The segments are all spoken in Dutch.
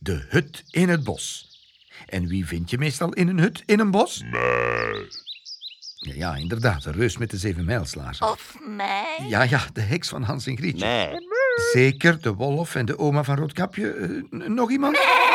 De hut in het bos. En wie vind je meestal in een hut in een bos? Nee. Ja, inderdaad, de reus met de 7 mijlslaarzen. Of mij? Ja, de heks van Hans en Grietje. Nee. Zeker, de wolf en de oma van Roodkapje. Nog iemand?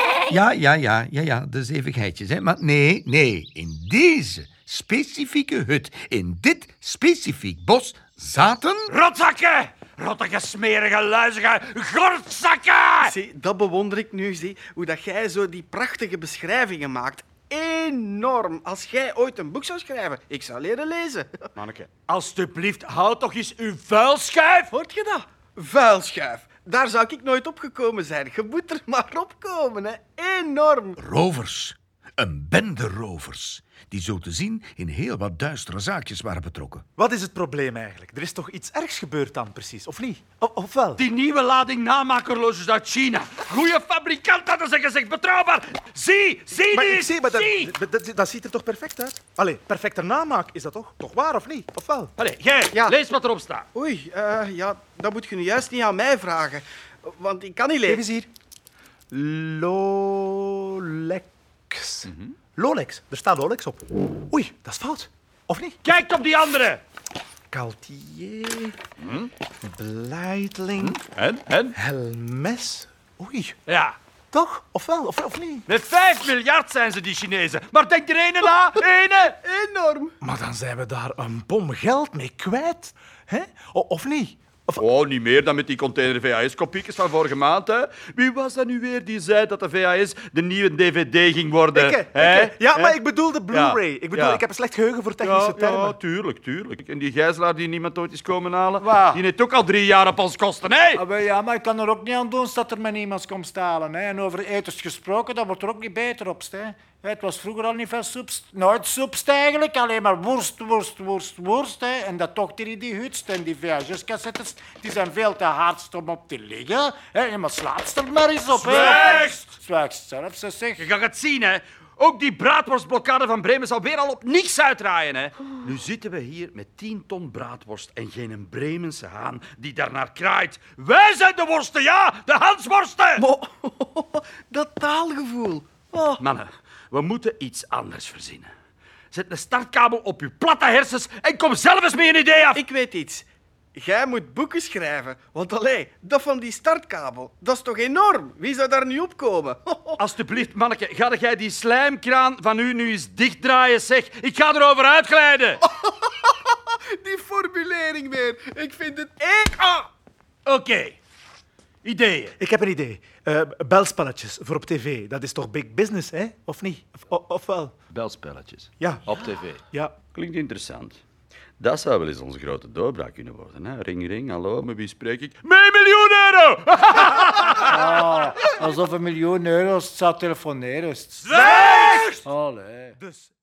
Ja, de 7 geitjes. Hè? Maar nee, in deze specifieke hut, in dit specifiek bos, zaten... Rotzakken! Rottige, smerige, luizige gortzakken! Zie, dat bewonder ik nu, zie. Hoe dat jij zo die prachtige beschrijvingen maakt. Enorm. Als jij ooit een boek zou schrijven, ik zou leren lezen. Manneke, alstublieft, houd toch eens uw vuilschuif! Hoort je dat? Vuilschuif. Daar zou ik nooit opgekomen zijn. Je moet er maar opkomen, hè. Enorm. Rovers. Een bende rovers. Die zo te zien in heel wat duistere zaakjes waren betrokken. Wat is het probleem eigenlijk? Er is toch iets ergs gebeurd dan precies, of niet? Of wel? Die nieuwe lading namaakhorloges uit China. Goeie fabrikant hadden ze gezegd, betrouwbaar. Zie Maar die, ik zie, maar zie! dat ziet er toch perfect uit? Allee, perfecte namaak is dat toch? Toch waar of niet? Of wel? Allee, jij, Ja. lees wat erop staat. Oei, ja, dat moet je nu juist niet aan mij vragen. Want ik kan niet Geef lezen. eens hier. Lolex. Lolex. Er staat Lolex op. Oei, dat is fout. Of niet? Kijk op die andere. Cartier. Breitling. En? Hermes. Oei, Ja. toch? Of wel? Of niet? Met 5 miljard zijn ze, die Chinezen. Maar denk er ene na, ene. Enorm. Maar dan zijn we daar een bom geld mee kwijt. Hè? Of niet? Oh, niet meer dan met die container VHS-kopiekjes van vorige maand. Hè. Wie was dat nu weer die zei dat de VHS de nieuwe DVD ging worden? Hè? Ja, Hè? maar ik bedoel de Blu-ray. Ja, Ik bedoel, ja. ik heb een slecht geheugen voor technische termen. Ja, tuurlijk. En die gijzelaar die niemand ooit is komen halen, Waar? die heeft ook al 3 jaar op ons kosten. Hè? Ah, wel ja, maar ik kan er ook niet aan doen dat er met iemand komt stalen. Hè. En over eters gesproken, dat wordt er ook niet beter op. Hè. Het was vroeger al niet veel soepst. Nooit soepst eigenlijk, alleen maar worst. Hè. En dat toch die hutst en die VHS-cassettes, die zijn veel te hard om op te liggen. Hè. Ja, maar slaat er maar eens op. Zwijgst zelf, ze zegt. Je gaat het zien, hè. Ook die braadworstblokkade van Bremen zal weer al op niks uitdraaien, hè. Nu zitten we hier met 10 ton braadworst en geen Bremense haan die daarnaar kraait. Wij zijn de worsten, ja! De Hansworsten! Dat taalgevoel. Oh. Mannen, we moeten iets anders verzinnen. Zet een startkabel op uw platte hersens en kom zelf eens met een idee af. Ik weet iets. Jij moet boeken schrijven. Want allee, dat van die startkabel, dat is toch enorm? Wie zou daar nu op komen? Alsjeblieft, manneke, ga jij die slijmkraan van u nu eens dichtdraaien, zeg. Ik ga erover uitglijden. Die formulering weer. Ik vind het Oké. Ideeën. Ik heb een idee. Belspelletjes voor op tv. Dat is toch big business, hè? Of niet? Of wel? Belspelletjes. Ja. Op tv. Ja. Klinkt interessant. Dat zou wel eens onze grote doorbraak kunnen worden. Hè? Ring, ring, hallo, met wie spreek ik? Met €1 miljoen! Alsof €1 miljoen zou telefoneren. Zwijg! Allee. Dus